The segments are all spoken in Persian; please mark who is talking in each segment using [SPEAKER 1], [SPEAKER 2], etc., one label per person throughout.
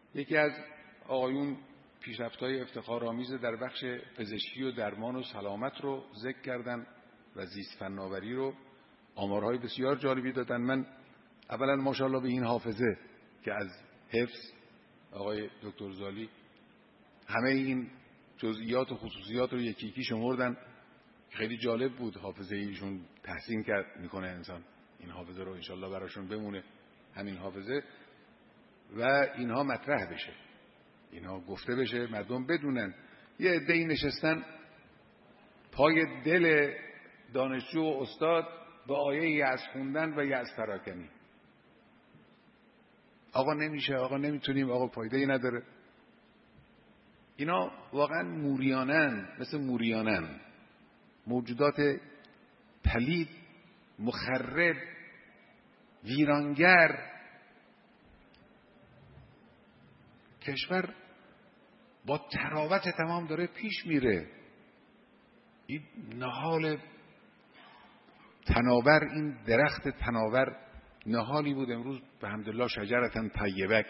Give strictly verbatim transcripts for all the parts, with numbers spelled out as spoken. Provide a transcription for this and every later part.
[SPEAKER 1] یکی از آقایون پیشرفت‌های افتخارآمیز در بخش پزشکی و درمان و سلامت رو ذکر کردن و زیست فناوری رو، آمارهای بسیار جالبی دادن. من اولا ماشاءالله به این حافظه که از حفظ آقای دکتر زالی همه این جزئیات و خصوصیات رو یکی یکی شمردن. خیلی جالب بود، حافظه ایشون تحسین کرد میکنه انسان این حافظه رو، انشالله براشون بمونه همین حافظه و اینها مطرح بشه، اینها گفته بشه، مردم بدونن. یه عده‌ای نشستن پای دل دانشجو و استاد با آیه یأس خوندن و یأس پراکنی. آقا نمیشه، آقا نمیتونیم، آقا فایده‌ای نداره. اینا واقعا موریانن، مثل موریانن، موجودات پلید، مخرب، ویرانگر. کشور با تراوت تمام داره پیش میره. این نهال تناور، این درخت تناور نهالی بود. امروز به حمدالله شجرة طیبه،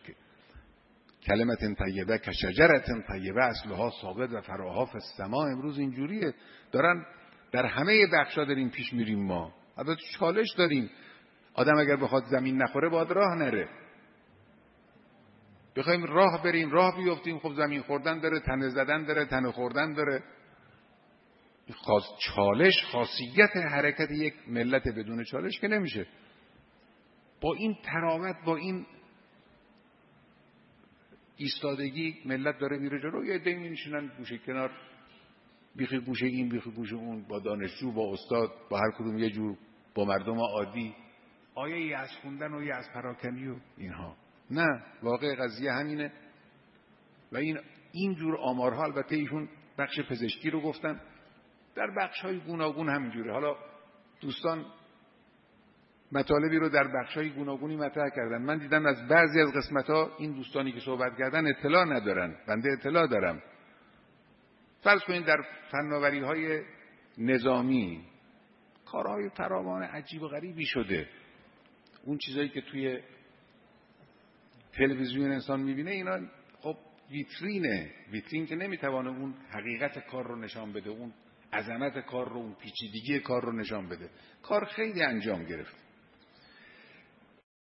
[SPEAKER 1] کلمة طیبه که شجرة طیبه اصلها ثابت و فراها فی السماء. امروز اینجوریه، دارن در همه بخشا داریم پیش میریم. ما البته چالش داریم، آدم اگر بخواد زمین نخوره باید راه نره. بخوایم راه بریم، راه بیفتیم، خب زمین خوردن داره، تنه زدن داره، تنه خوردن داره. خاص چالش خاصیت حرکت یک ملت، بدون چالش که نمیشه. با این تراوت، با این ایستادگی ملت داره میره جلو. یه عده‌ای میشینن گوشه کنار، بیخی گوشه این بیخی گوشه اون، با دانشجو، با استاد، با هر کدوم یه جور، با مردم عادی، آیه یأس خوندن و یأس پراکنی و اینها. نه، واقع قضیه همینه. و این این جور آمارها، البته ایشون بخش پزشکی رو گفتن، در بخش‌های گوناگون همینجوره. حالا دوستان مطالبی رو در بخش‌های گوناگونی مطرح کردن. من دیدم از بعضی از قسمت‌ها این دوستانی که صحبت کردن اطلاع ندارن، بنده اطلاع دارم. فرض کنید در فناوری‌های نظامی کارهای فراوان عجیب و غریبی شده. اون چیزایی که توی تلویزیون انسان می‌بینه، اینا خب ویترینه. ویترین که نمی‌تونه اون حقیقت کار رو نشان بده، اون عظمت کار رو، اون پیچیدگی کار رو نشان بده. کار خیلی انجام گرفت.